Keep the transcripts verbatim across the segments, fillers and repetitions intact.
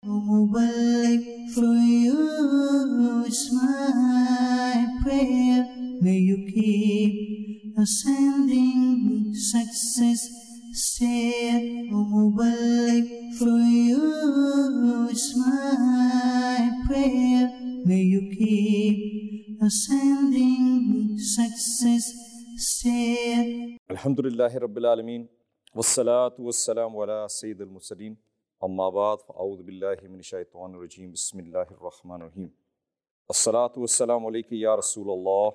Mubarak for you is my prayer. May you keep ascending success. Stay, O Mubarak for you is my prayer. May you keep ascending success. Stay. Alhamdulillahi Rabbil Alameen. Wassalatu wassalamu ala Sayyid al-Mursaleen. Amma ba'd, fa'awudhu billahi min shaytanir rajeem. Bismillahir Rahmanir Rahim. As-salatu wassalamu alayka ya Rasulallah.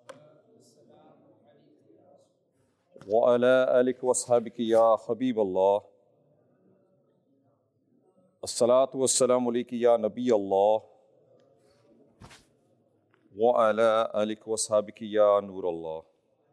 Wa ala alika wa ashabika ya Habiballah. As-salatu wassalamu alayka ya Nabi Allah. Wa ala alika wa ashabika ya Nur Allah.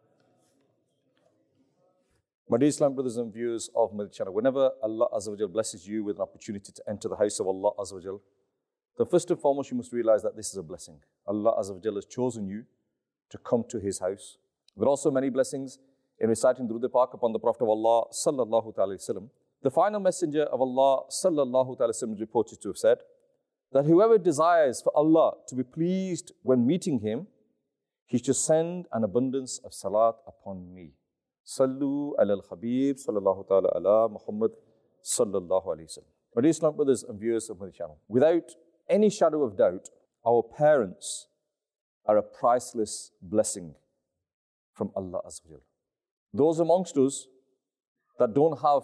My dear Islam brothers and viewers of my channel, whenever Allah Azza wa Jal blesses you with an opportunity to enter the house of Allah Azza wa Jal, then first and foremost you must realize that this is a blessing. Allah Azza wa Jal has chosen you to come to His house. There are also many blessings in reciting Durood Pak upon the Prophet of Allah Sallallahu Alaihi Wasallam. The final messenger of Allah Sallallahu Alaihi Wasallam is reported to have said that whoever desires for Allah to be pleased when meeting Him, he should send an abundance of salat upon me. Sallu ala al-Habib, sallallahu ta'ala ala Muhammad, sallallahu alayhi wa sallam. My dear Islam brothers and viewers of my channel, without any shadow of doubt, our parents are a priceless blessing from Allah Azza wa Jal. Those amongst us that don't have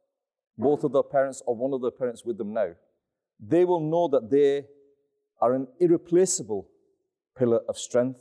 both of their parents or one of their parents with them now, they will know that they are an irreplaceable pillar of strength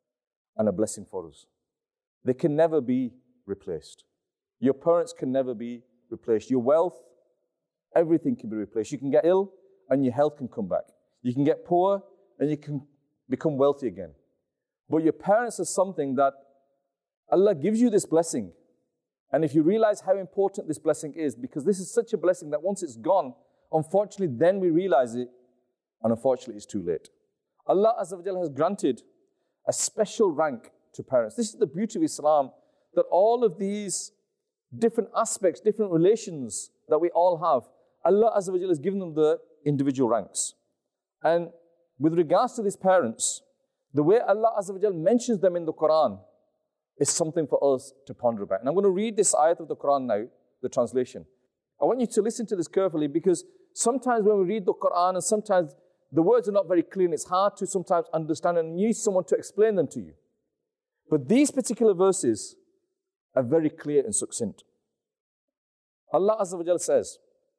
and a blessing for us. They can never be replaced. Your parents can never be replaced. Your wealth, everything can be replaced. You can get ill and your health can come back. You can get poor and you can become wealthy again. But your parents are something that Allah gives you this blessing. And if you realize how important this blessing is, because this is such a blessing that once it's gone, unfortunately then we realize it, and unfortunately it's too late. Allah Azza wa Jalla has granted a special rank to parents. This is the beauty of Islam, that all of these different aspects, different relations that we all have, Allah Azza wa Jalla has given them the individual ranks. And with regards to these parents, the way Allah Azza wa Jalla mentions them in the Quran is something for us to ponder about. And I'm going to read this ayat of the Quran now, the translation. I want you to listen to this carefully, because sometimes when we read the Quran and sometimes the words are not very clear and it's hard to sometimes understand and you need someone to explain them to you. But these particular verses are very clear and succinct. Allah Azza wa Jalla says,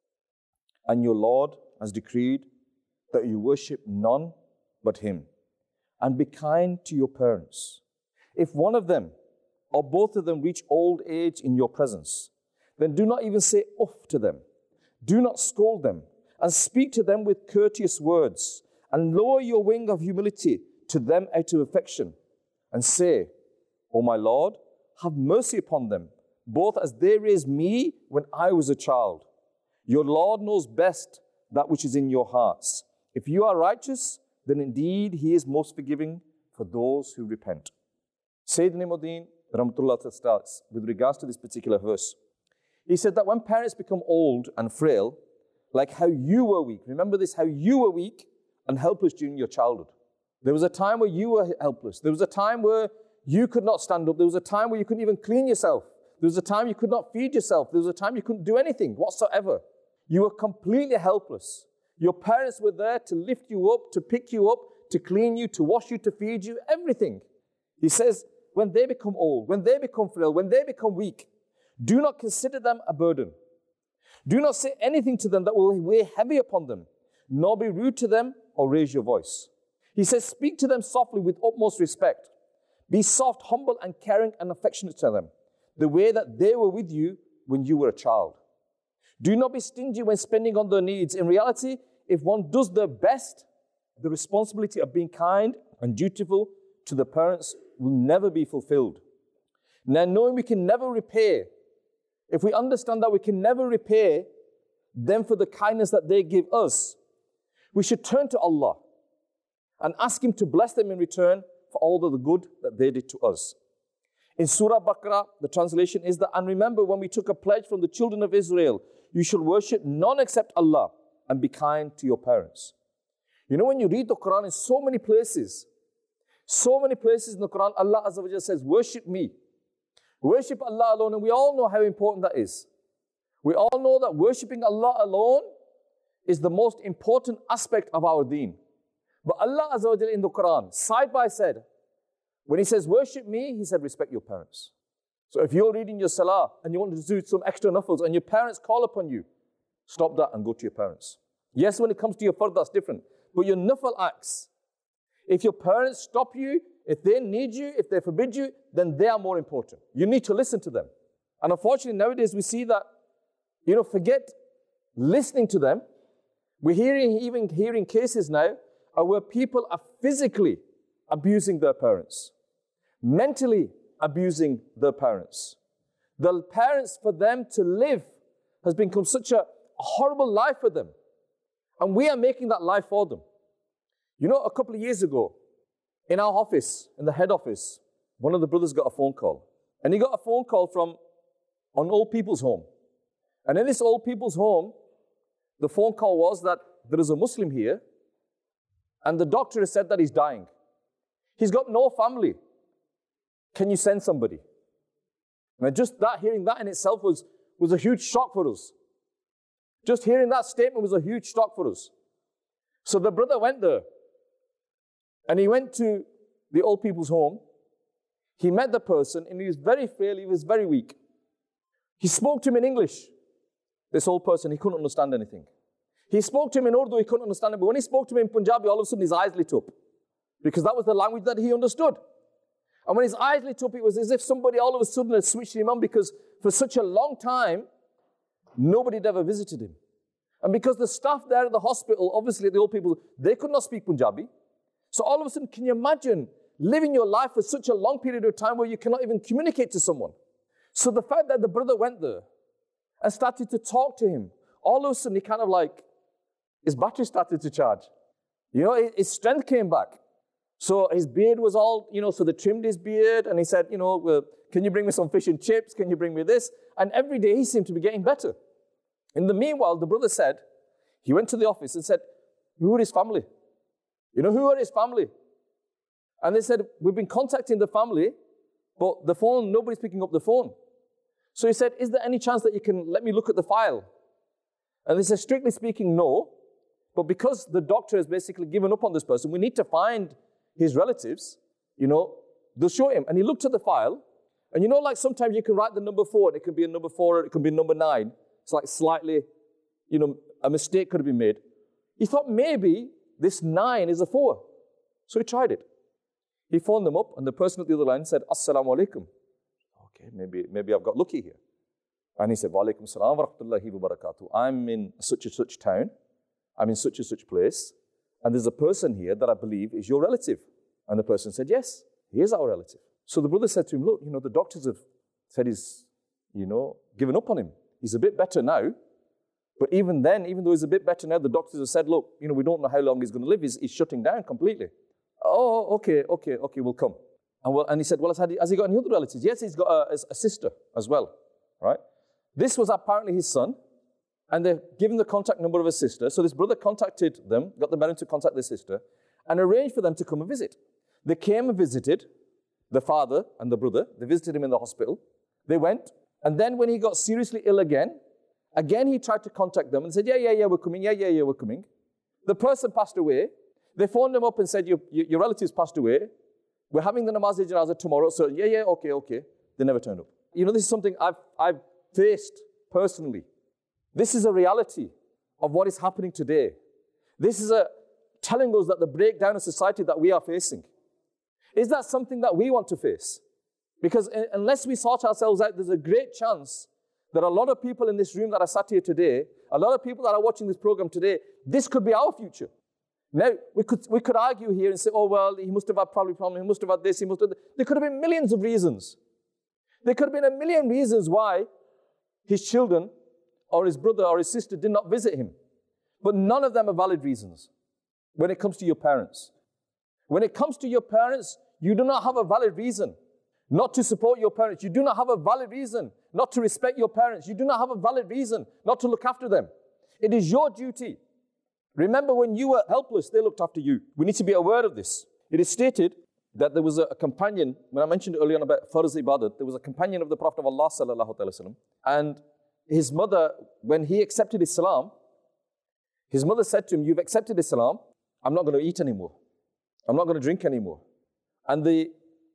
and your Lord has decreed that you worship none but Him, and be kind to your parents. If one of them or both of them reach old age in your presence, then do not even say uff to them. Do not scold them, and speak to them with courteous words, and lower your wing of humility to them out of affection, and say, O my Lord, have mercy upon them, both as they raised me when I was a child. Your Lord knows best that which is in your hearts. If you are righteous, then indeed He is most forgiving for those who repent. Sayyidina Muddin Rahmatullah starts with regards to this particular verse. He said that when parents become old and frail, like how you were weak, remember this, how you were weak and helpless during your childhood. There was a time where you were helpless. There was a time where you could not stand up. There was a time where you couldn't even clean yourself. There was a time you could not feed yourself. There was a time you couldn't do anything whatsoever. You were completely helpless. Your parents were there to lift you up, to pick you up, to clean you, to wash you, to feed you, everything. He says, when they become old, when they become frail, when they become weak, do not consider them a burden. Do not say anything to them that will weigh heavy upon them, nor be rude to them or raise your voice. He says, speak to them softly with utmost respect. Be soft, humble, and caring and affectionate to them, the way that they were with you when you were a child. Do not be stingy when spending on their needs. In reality, if one does their best, the responsibility of being kind and dutiful to the parents will never be fulfilled. Now, knowing we can never repay, if we understand that we can never repay them for the kindness that they give us, we should turn to Allah and ask Him to bless them in return for all of the good that they did to us. In Surah Baqarah, the translation is that, and remember when we took a pledge from the children of Israel, you shall worship none except Allah, and be kind to your parents. You know, when you read the Quran in so many places, so many places in the Quran, Allah Azza wa Jalla says, worship me. Worship Allah alone, and we all know how important that is. We all know that worshipping Allah alone is the most important aspect of our deen. But Allah Azza wa Jalla in the Quran, side by side, when He says worship me, He said respect your parents. So if you're reading your salah and you want to do some extra nafils and your parents call upon you, stop that and go to your parents. Yes, when it comes to your fard, that's different. But your nafil acts, if your parents stop you, if they need you, if they forbid you, then they are more important. You need to listen to them. And unfortunately, nowadays we see that, you know, forget listening to them. We're hearing, even hearing cases now uh, where people are physically abusing their parents, mentally abusing their parents. The parents, for them to live has become such a horrible life for them. And we are making that life for them. You know, a couple of years ago, in our office, in the head office, one of the brothers got a phone call. And he got a phone call from an old people's home. And in this old people's home, the phone call was that there is a Muslim here, and the doctor has said that he's dying. He's got no family. Can you send somebody? And just that, hearing that in itself was, was a huge shock for us. Just hearing that statement was a huge shock for us. So the brother went there. And he went to the old people's home. He met the person, and he was very frail, he was very weak. He spoke to him in English. This old person, he couldn't understand anything. He spoke to him in Urdu, he couldn't understand it. But when he spoke to him in Punjabi, all of a sudden his eyes lit up. Because that was the language that he understood. And when his eyes lit up, it was as if somebody all of a sudden had switched him on, because for such a long time, nobody had ever visited him. And because the staff there at the hospital, obviously the old people, they could not speak Punjabi. So all of a sudden, can you imagine living your life for such a long period of time where you cannot even communicate to someone? So the fact that the brother went there and started to talk to him, all of a sudden he kind of like, his battery started to charge. You know, his strength came back. So his beard was all, you know, so they trimmed his beard, and he said, you know, well, can you bring me some fish and chips? Can you bring me this? And every day he seemed to be getting better. In the meanwhile, the brother said, he went to the office and said, who are his family? You know, who are his family? And they said, we've been contacting the family, but the phone, nobody's picking up the phone. So he said, is there any chance that you can let me look at the file? And they said, strictly speaking, no. But because the doctor has basically given up on this person, we need to find his relatives, you know, they'll show him. And he looked at the file, and you know, like sometimes you can write the number four, and it can be a number four, or it can be a number nine. It's like slightly, you know, a mistake could have been made. He thought maybe this nine is a four. So he tried it. He phoned them up, and the person at the other line said, Assalamu alaikum. Okay, maybe, maybe I've got lucky here. And he said, Wa alaikum salam wa rahmatullahi wa barakatuh. I'm in such and such town. I'm in such and such place. And there's a person here that I believe is your relative. And the person said, yes, he is our relative. So the brother said to him, look, you know, the doctors have said he's, you know, given up on him. He's a bit better now. But even then, even though he's a bit better now, the doctors have said, look, you know, we don't know how long he's going to live. He's, he's shutting down completely. Oh, okay, okay, okay, we'll come. And, well, and he said, well, has he, has he got any other relatives? Yes, he's got a, a sister as well, right? This was apparently his son, and they've given the contact number of his sister. So this brother contacted them, got the man to contact their sister, and arranged for them to come and visit. They came and visited the father and the brother. They visited him in the hospital. They went, and then when he got seriously ill again, again he tried to contact them and said, yeah, yeah, yeah, we're coming, yeah, yeah, yeah, we're coming. The person passed away. They phoned him up and said, your, your relatives passed away. We're having the namaz-e-janazah tomorrow. So, yeah, yeah, okay, okay. They never turned up. You know, this is something I've, I've faced personally. This is a reality of what is happening today. This is a telling us that the breakdown of society that we are facing. Is that something that we want to face? Because unless we sort ourselves out, there's a great chance that a lot of people in this room that are sat here today, a lot of people that are watching this program today, this could be our future. Now, we could, we could argue here and say, oh, well, he must have had probably problem, he must have had this, he must have... There could have been millions of reasons. There could have been a million reasons why his children or his brother or his sister did not visit him. But none of them are valid reasons when it comes to your parents. When it comes to your parents, you do not have a valid reason not to support your parents. You do not have a valid reason not to respect your parents. You do not have a valid reason not to look after them. It is your duty Remember when you were helpless, they looked after you. We need to be aware of this. It is stated that there was a, a companion, when I mentioned earlier on about Farz Ibadat, there was a companion of the Prophet of Allah sallallahu alaihi wasallam, and his mother, when he accepted Islam, his mother said to him, you've accepted Islam, I'm not going to eat anymore. I'm not going to drink anymore. And the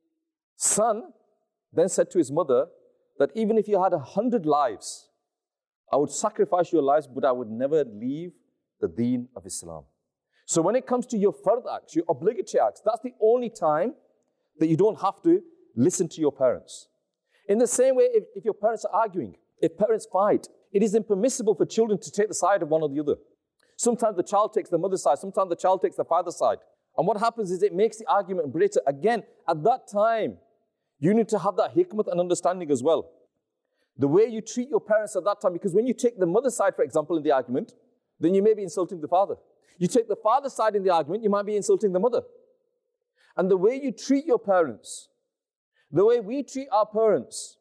son then said to his mother that even if you had a hundred lives, I would sacrifice your lives, but I would never leave the deen of Islam. So when it comes to your fard acts, your obligatory acts, that's the only time that you don't have to listen to your parents. In the same way, if, if your parents are arguing, if parents fight, it is impermissible for children to take the side of one or the other. Sometimes the child takes the mother's side, sometimes the child takes the father's side. And what happens is it makes the argument greater. Again, at that time, you need to have that hikmah and understanding as well. The way you treat your parents at that time, because when you take the mother's side, for example, in the argument, then you may be insulting the father. You take the father's side in the argument, you might be insulting the mother. And the way you treat your parents, the way we treat our parents,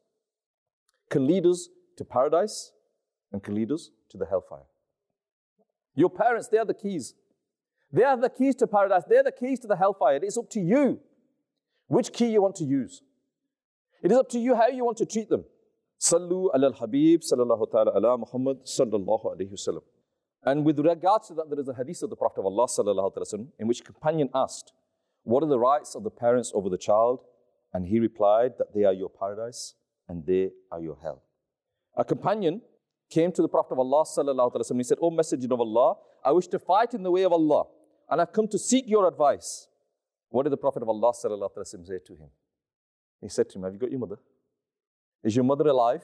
can lead us to paradise and can lead us to the hellfire. Your parents, they are the keys. They are the keys to paradise. They are the keys to the hellfire. It is up to you which key you want to use. It is up to you how you want to treat them. Sallu ala al-Habib sallallahu ta'ala ala Muhammad sallallahu alayhi wasallam. And with regards to that, there is a hadith of the Prophet of Allah sallallahu alayhi wasallam in which a companion asked, what are the rights of the parents over the child? And he replied that they are your paradise and they are your hell. A companion came to the Prophet of Allah sallallahu alayhi wasallam and he said, O Messenger of Allah, I wish to fight in the way of Allah and I've come to seek your advice. What did the Prophet of Allah sallallahu alayhi wasallam say to him? He said to him, have you got your mother? Is your mother alive?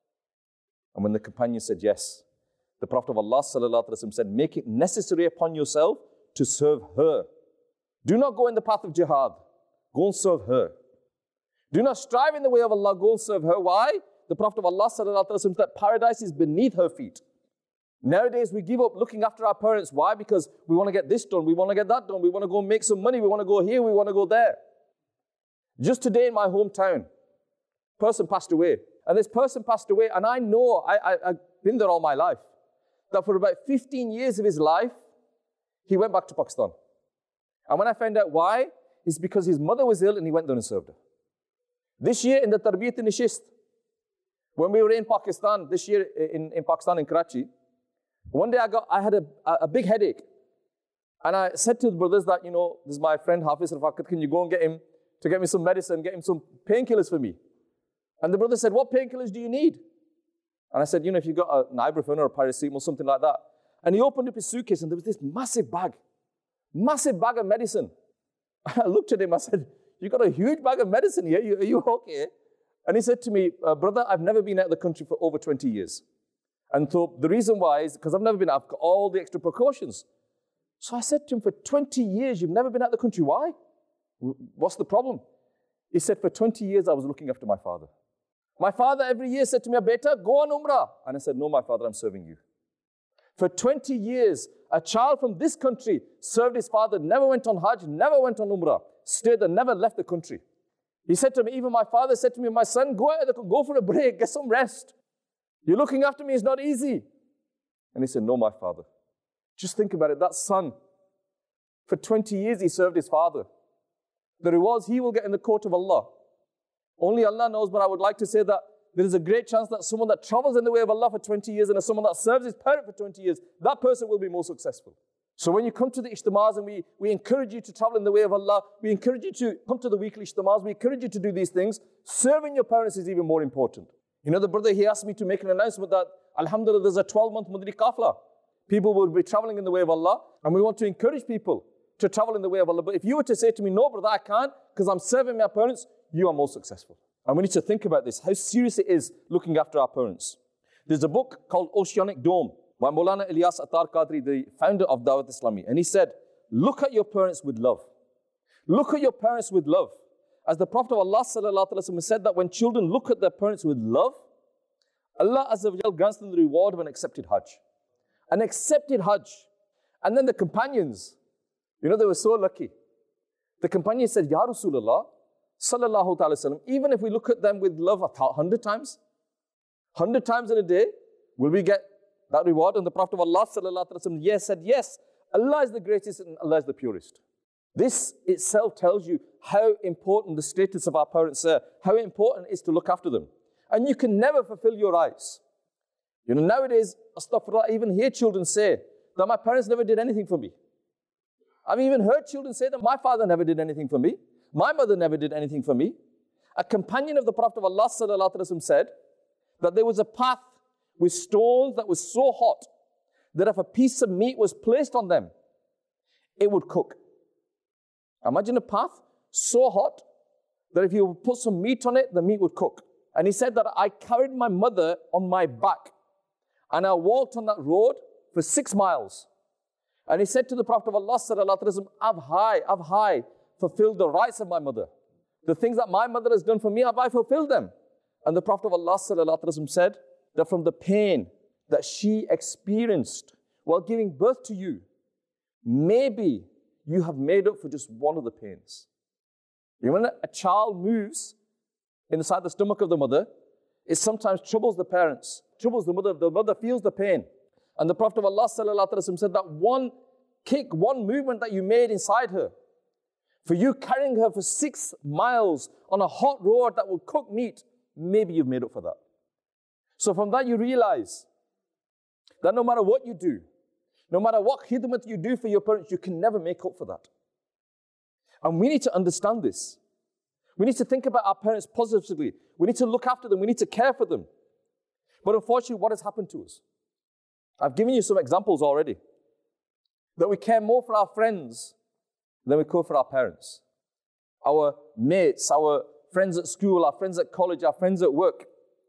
And when the companion said yes, the Prophet of Allah sallallahu alaihi wasallam said, make it necessary upon yourself to serve her. Do not go in the path of jihad. Go and serve her. Do not strive in the way of Allah. Go and serve her. Why? The Prophet of Allah sallallahu alaihi wasallam said that paradise is beneath her feet. Nowadays we give up looking after our parents. Why? Because we want to get this done. We want to get that done. We want to go make some money. We want to go here. We want to go there. Just today in my hometown, person passed away. And this person passed away, and I know, I, I, I've been there all my life, that for about fifteen years of his life, he went back to Pakistan. And when I found out why, it's because his mother was ill and he went there and served her. This year in the Tarbiyat-e-Nishist, when we were in Pakistan, this year in, in Pakistan, in Karachi, one day I got, I had a, a big headache. And I said to the brothers that, you know, this is my friend Hafiz Rafaqat, can you go and get him to get me some medicine, get him some painkillers for me? And the brother said, what painkillers do you need? And I said, you know, if you got an ibuprofen or a paracetamol, something like that. And he opened up his suitcase and there was this massive bag, massive bag of medicine. I looked at him, I said, you got a huge bag of medicine here, are you okay? And he said to me, uh, brother, I've never been out of the country for over twenty years. And so the reason why is because I've never been out, I've got all the extra precautions. So I said to him, for twenty years, you've never been out of the country, why? What's the problem? He said, for twenty years, I was looking after my father. My father every year said to me, beta, go on Umrah. And I said, no, my father, I'm serving you. For twenty years, a child from this country served his father, never went on Hajj, never went on Umrah, stayed there, never left the country. He said to me, even my father said to me, my son, go out, go for a break, get some rest. You're looking after me, it's not easy. And he said, no, my father. Just think about it, that son, for twenty years he served his father. The rewards he will get in the court of Allah. Only Allah knows, but I would like to say that there is a great chance that someone that travels in the way of Allah for twenty years and someone that serves his parent for twenty years, that person will be more successful. So when you come to the ijtima'as and we, we encourage you to travel in the way of Allah, we encourage you to come to the weekly ijtima'as, we encourage you to do these things, serving your parents is even more important. You know, the brother, he asked me to make an announcement that, alhamdulillah, there's a twelve-month Madri Qafla. People will be traveling in the way of Allah, and we want to encourage people to travel in the way of Allah. But if you were to say to me, no, brother, I can't, because I'm serving my parents, you are more successful. And we need to think about this, how serious it is looking after our parents. There's a book called Oceanic Dome by Maulana Ilyas Attar Qadri, the founder of Dawat Islami. And he said, look at your parents with love. Look at your parents with love. As the Prophet of Allah sallallahu alaihi wasallam said that when children look at their parents with love, Allah Azza wa Jal grants them the reward of an accepted Hajj. An accepted Hajj. And then the companions, you know, they were so lucky. The companion said, Ya Rasulullah, sallallahu ta'ala sallam, even if we look at them with love a hundred times, hundred times in a day, will we get that reward? And the Prophet of Allah sallallahu ta'ala sallam, yes, said yes. Allah is the greatest and Allah is the purest. This itself tells you how important the status of our parents are, how important it is to look after them. And you can never fulfill your rights. You know, nowadays, astaghfirullah, I even hear children say that my parents never did anything for me. I've even heard children say that my father never did anything for me. My mother never did anything for me. A companion of the Prophet of Allah sallallahu alaihi wasallam said that there was a path with stones that was so hot that if a piece of meat was placed on them, it would cook. Imagine a path so hot that if you put some meat on it, the meat would cook. And he said that I carried my mother on my back and I walked on that road for six miles. And he said to the Prophet of Allah sallallahu alaihi wasallam, I've high, I've high fulfilled the rights of my mother. The things that my mother has done for me, have I fulfilled them? And the Prophet of Allah sallallahu alaihi wasallam said that from the pain that she experienced while giving birth to you, maybe you have made up for just one of the pains. You know, when a child moves inside the stomach of the mother, it sometimes troubles the parents, troubles the mother. The mother feels the pain. And the Prophet of Allah sallallahu alaihi wasallam said that one kick, one movement that you made inside her, for you carrying her for six miles on a hot road that will cook meat, maybe you've made up for that. So from that you realize that no matter what you do, no matter what khidmat you do for your parents, you can never make up for that. And we need to understand this. We need to think about our parents positively. We need to look after them. We need to care for them. But unfortunately, what has happened to us? I've given you some examples already. That we care more for our friends than we care for our parents. Our mates, our friends at school, our friends at college, our friends at work.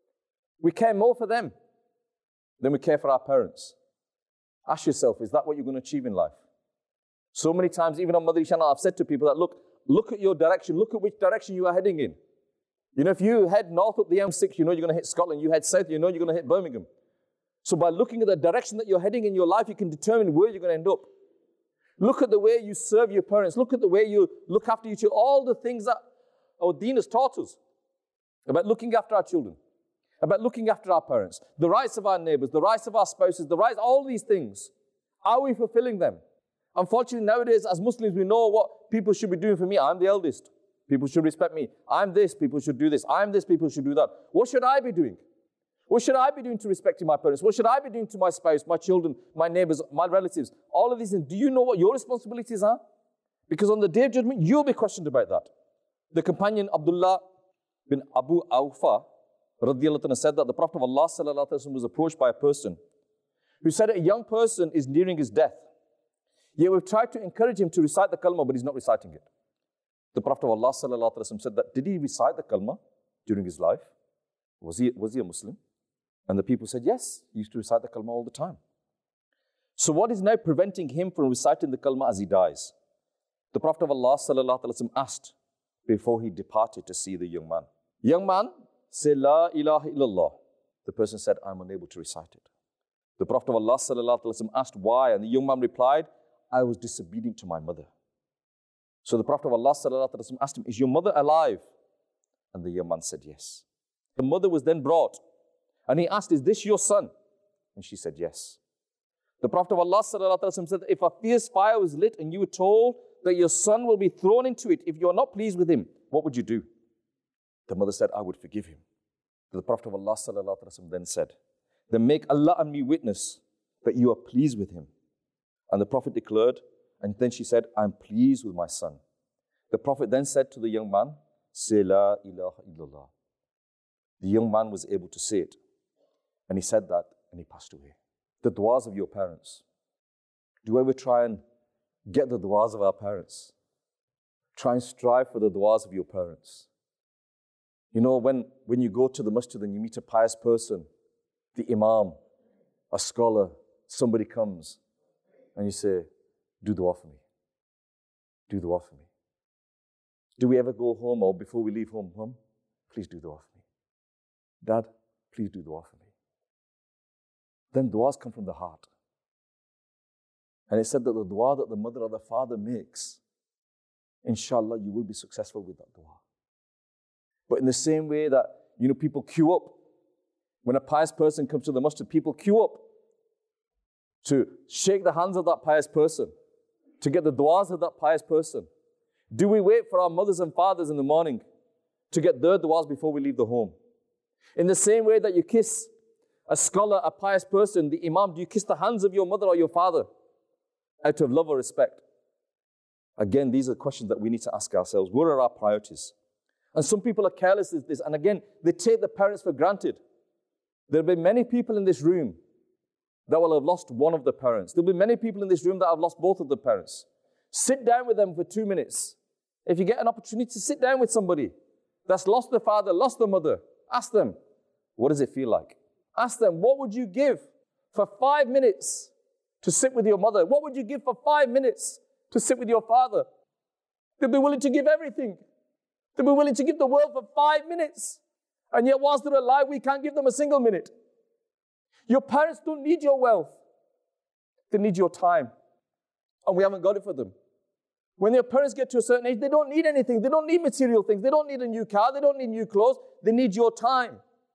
We care more for them than we care for our parents. Ask yourself, is that what you're going to achieve in life? So many times, even on Madri Channel, I've said to people that, look, look at your direction, look at which direction you are heading in. You know, if you head north up the M six, you know you're going to hit Scotland. You head south, you know you're going to hit Birmingham. So by looking at the direction that you're heading in your life, you can determine where you're going to end up. Look at the way you serve your parents. Look at the way you look after your children. All the things that our deen has taught us about looking after our children, about looking after our parents, the rights of our neighbors, the rights of our spouses, the rights, all these things. Are we fulfilling them? Unfortunately, nowadays, as Muslims, we know what people should be doing for me. I'm the eldest. People should respect me. I'm this. People should do this. I'm this. People should do that. What should I be doing? What should I be doing to respecting my parents? What should I be doing to my spouse, my children, my neighbors, my relatives? All of these things. Do you know what your responsibilities are? Because on the Day of Judgment, you'll be questioned about that. The companion Abdullah bin Abu Awfa radiyallahu anhu said that the Prophet of Allah sallallahu alaihi wasallam was approached by a person who said a young person is nearing his death. Yet we've tried to encourage him to recite the kalmah, but he's not reciting it. The Prophet of Allah sallallahu alaihi wasallam said that, did he recite the kalmah during his life? Was he, was he a Muslim? And the people said, yes, he used to recite the kalmah all the time. So what is now preventing him from reciting the kalmah as he dies? The Prophet of Allah sallallahu alaihi wasallam asked before he departed to see the young man. Young man, say La ilaha illallah. The person said, I'm unable to recite it. The Prophet of Allah sallallahu alaihi wasallam asked why, and the young man replied, I was disobedient to my mother. So the Prophet of Allah sallallahu alaihi wasallam asked him, is your mother alive? And the young man said, yes. The mother was then brought, and he asked, is this your son? And she said, yes. The Prophet of Allah sallallahu alaihi wasallam said, if a fierce fire was lit and you were told that your son will be thrown into it, if you're not pleased with him, what would you do? The mother said, I would forgive him. The Prophet of Allah sallallahu alaihi wasallam then said, then make Allah and me witness that you are pleased with him. And the Prophet declared, and then she said, I'm pleased with my son. The Prophet then said to the young man, say La ilaha illallah. The young man was able to say it. And he said that, and he passed away. The du'as of your parents. Do you ever try and get the du'as of our parents? Try and strive for the du'as of your parents. You know, when, when you go to the masjid and you meet a pious person, the imam, a scholar, somebody comes, and you say, do dua for me. Do dua for me. Do we ever go home or before we leave home, home, please do dua for me. Dad, please do dua for me. Then duas come from the heart. And it said that the dua that the mother or the father makes, inshallah, you will be successful with that dua. But in the same way that, you know, people queue up. When a pious person comes to the masjid, people queue up. to shake the hands of that pious person, to get the du'as of that pious person? Do we wait for our mothers and fathers in the morning to get their du'as before we leave the home? In the same way that you kiss a scholar, a pious person, the imam, do you kiss the hands of your mother or your father out of love or respect? Again, these are questions that we need to ask ourselves. What are our priorities? And some people are careless with this. And again, they take the parents for granted. There will be many people in this room that will have lost one of the parents. There will be many people in this room that have lost both of the parents. Sit down with them for two minutes. If you get an opportunity to sit down with somebody that's lost the father, lost the mother, ask them, what does it feel like? Ask them, what would you give for five minutes to sit with your mother? What would you give for five minutes to sit with your father? They'll be willing to give everything. They'll be willing to give the world for five minutes. And yet whilst they're alive, we can't give them a single minute. Your parents don't need your wealth. They need your time. And we haven't got it for them. When their parents get to a certain age, they don't need anything. They don't need material things. They don't need a new car. They don't need new clothes. They need your time.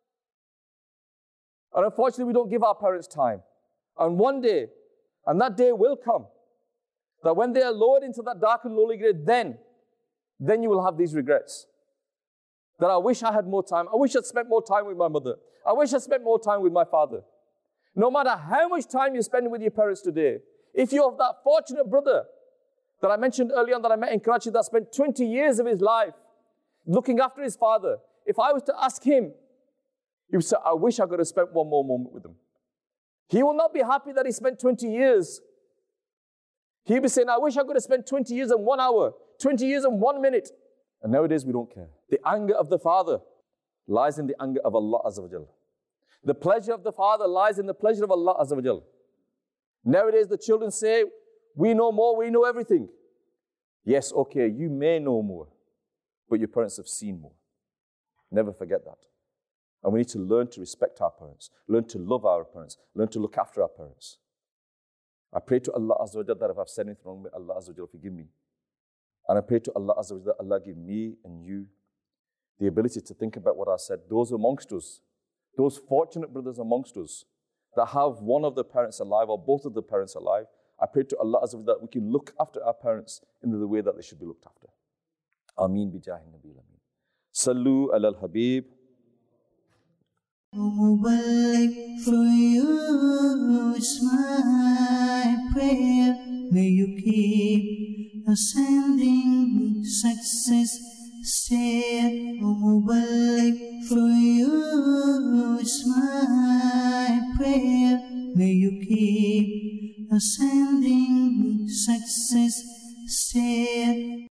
And unfortunately, we don't give our parents time. And one day, and that day will come, that when they are lowered into that dark and lowly grave, then, then you will have these regrets. That I wish I had more time. I wish I'd spent more time with my mother. I wish I spent more time with my father. No matter how much time you spend with your parents today, if you have that fortunate brother that I mentioned earlier on that I met in Karachi that spent twenty years of his life looking after his father, if I was to ask him, he would say, I wish I could have spent one more moment with him. He will not be happy that he spent twenty years. He'll be saying, I wish I could have spent twenty years and one hour, twenty years and one minute. And nowadays we don't care. The anger of the father lies in the anger of Allah Azza wa Jal. The pleasure of the father lies in the pleasure of Allah Azza wa Jal. Nowadays the children say, we know more, we know everything. Yes, okay, you may know more, but your parents have seen more. Never forget that. And we need to learn to respect our parents, learn to love our parents, learn to look after our parents. I pray to Allah Azza wa Jal that if I've said anything wrong, may Allah Azza wa Jal forgive me. And I pray to Allah Azza wa Jal that Allah give me and you the ability to think about what I said. Those amongst us, those fortunate brothers amongst us that have one of the parents alive or both of the parents alive, I pray to Allah Azza wa Jal that we can look after our parents in the way that they should be looked after. Ameen bi jahi Nabi Ameen. Sallu ala al-Habib. Mubarak for you, it's my prayer. May you keep ascending success stair. Mubarak for you, it's my prayer. May you keep ascending success stair.